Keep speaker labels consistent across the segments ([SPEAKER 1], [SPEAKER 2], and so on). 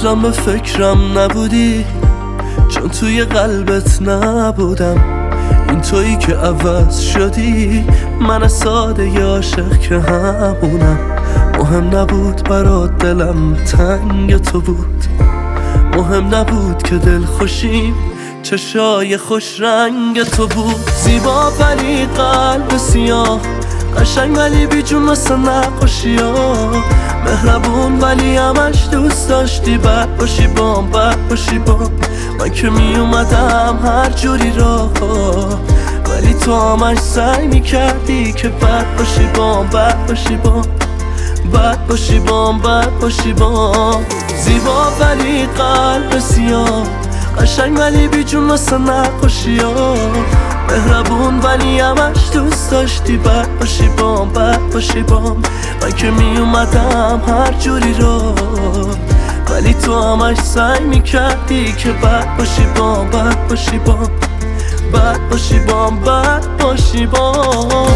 [SPEAKER 1] هنوزم به فکرم نبودی، چون توی قلبت نبودم. این تویی که عوض شدی، من ساده ی عاشق که همونم. مهم نبود برات دلم تنگ تو بود، مهم نبود که دل خوشیم چشای خوش رنگ تو بود. زیبا ولی قلب سیاه، قشنگ ولی بی جون مثل نقاشی ها. مهربون ولی همش دوست داشتی بد باشی بام، بد باشی بام. من که می اومدم هر جوری راه، ولی تو همش سعی می کردی که بد باشی بام، بد باشی بام، بد باشی بام، بد باشی بام. زیبا ولی قلب سیاه، قشنگ ولی بی جون مثل نقاشی ها. مهربون ولی همش دوست داشتی بد باشی بام، بد باشی بام. من که می اومدم هر جوری رو، ولی تو همش سعی می کردی که بد باشی بام، بد باشی بام، بد باشی بام، بد باشی بام.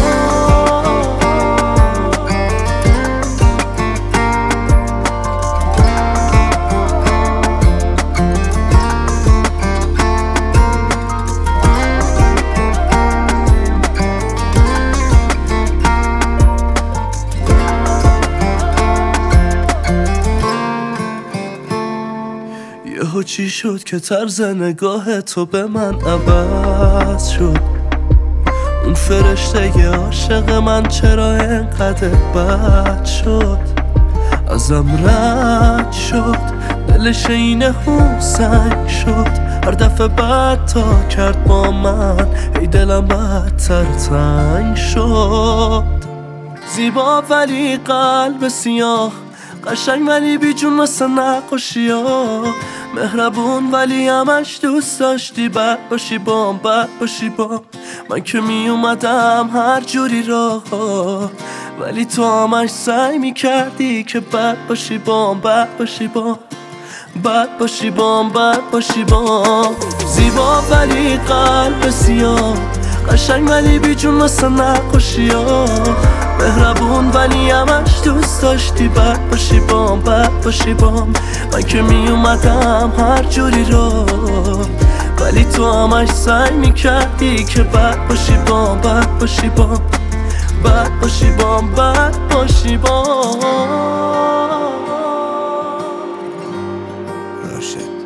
[SPEAKER 1] یهو چی شد که طرز نگاه تو به من عوض شد؟ اون فرشته ی عاشق من چرا انقدر بد شد؟ ازم رد شد، دلش اینه هون سنگ شد. هر دفعه بد تا کرد با من، ای دلم بدتر تنگ شد. زیبا ولی قلب سیاه، قشنگ ولی بی جون مثل نقاشی ها. مهربون ولی همش دوست داشتی بد باشی بام، بد باشی بام. من که می اومدم هر جوری راه، ولی تو همش سعی می کردی که بد باشی بام، بد باشی بام، بد باشی بام، بد باشی بام. زیبا ولی قلب سیاه، قشنگ ولی بی جون مثل نقاشی ها. مهربون ولی همش دوست داشتی بد باشی بام، بد باشی بام. من که می اومدم هر جوری رو، ولی تو همش سعی می کردی که بد باشی بام، بد باشی بام، بد باشی بام، بد باشی بام.
[SPEAKER 2] راشد